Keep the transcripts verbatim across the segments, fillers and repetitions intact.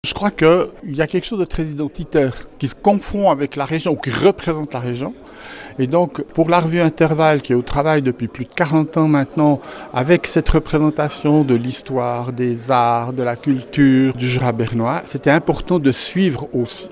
Je crois qu'il y a quelque chose de très identitaire qui se confond avec la région, ou qui représente la région. Et donc, pour la revue Intervalle, qui est au travail depuis plus de quarante ans maintenant, avec cette représentation de l'histoire, des arts, de la culture du Jura bernois, c'était important de suivre aussi.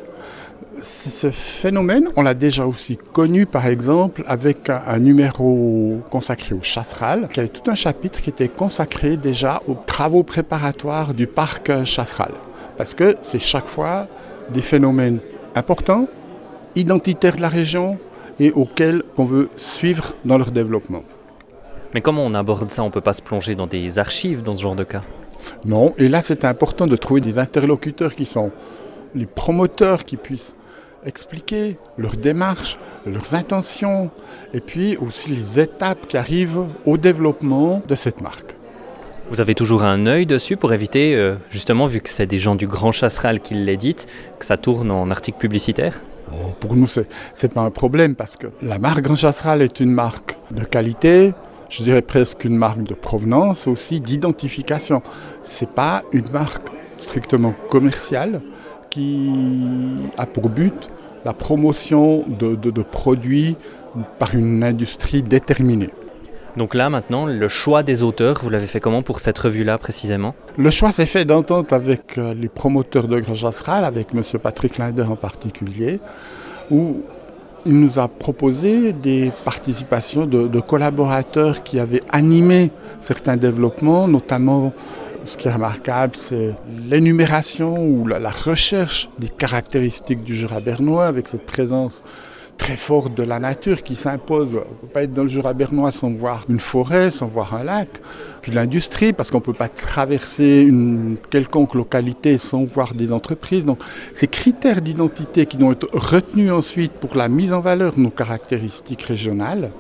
Ce phénomène, on l'a déjà aussi connu, par exemple, avec un, un numéro consacré au chasseral, qui avait tout un chapitre qui était consacré déjà aux travaux préparatoires du parc chasseral. Parce que c'est chaque fois des phénomènes importants, identitaires de la région et auxquels on veut suivre dans leur développement. Mais comment on aborde ça? On ne peut pas se plonger dans des archives dans ce genre de cas? Non, et là c'est important de trouver des interlocuteurs qui sont les promoteurs, qui puissent expliquer leur démarche, leurs intentions, et puis aussi les étapes qui arrivent au développement de cette marque. Vous avez toujours un œil dessus pour éviter, euh, justement, vu que c'est des gens du Grand Chasseral qui l'éditent, que ça tourne en article publicitaire? Pour nous, ce n'est pas un problème parce que la marque Grand Chasseral est une marque de qualité, je dirais presque une marque de provenance, aussi d'identification. Ce n'est pas une marque strictement commerciale qui a pour but la promotion de, de, de produits par une industrie déterminée. Donc là, maintenant, le choix des auteurs, vous l'avez fait comment pour cette revue-là précisément? Le choix s'est fait d'entente avec les promoteurs de Grand Chasseral, avec M. Patrick Linder en particulier, où il nous a proposé des participations de, de collaborateurs qui avaient animé certains développements, notamment, ce qui est remarquable, c'est l'énumération ou la, la recherche des caractéristiques du Jura bernois, avec cette présence très forte de la nature qui s'impose. On ne peut pas être dans le Jura bernois sans voir une forêt, sans voir un lac. Puis l'industrie, parce qu'on ne peut pas traverser une quelconque localité sans voir des entreprises. Donc ces critères d'identité qui doivent être retenus ensuite pour la mise en valeur de nos caractéristiques régionales,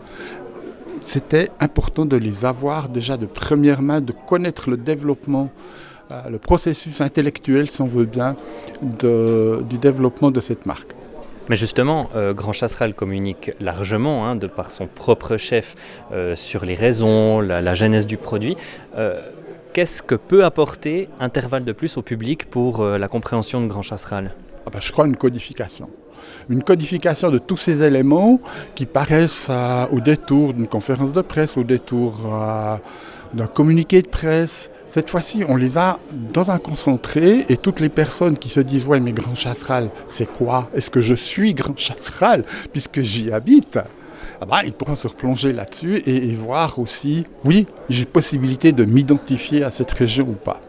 c'était important de les avoir déjà de première main, de connaître le développement, euh, le processus intellectuel, si on veut bien, de, du développement de cette marque. Mais justement, euh, Grand Chasseral communique largement, hein, de par son propre chef, euh, sur les raisons, la, la genèse du produit. Euh, qu'est-ce que peut apporter Intervalle de plus au public pour euh, la compréhension de Grand Chasseral? Ah ben, je crois une codification. Une codification de tous ces éléments qui paraissent euh, au détour d'une conférence de presse, au détour euh, d'un communiqué de presse. Cette fois-ci, on les a dans un concentré et toutes les personnes qui se disent « Ouais, mais Grand Chasseral, c'est quoi? Est-ce que je suis Grand Chasseral puisque j'y habite ?» Ah ben, ils pourront se replonger là-dessus et, et voir aussi, oui, j'ai possibilité de m'identifier à cette région ou pas.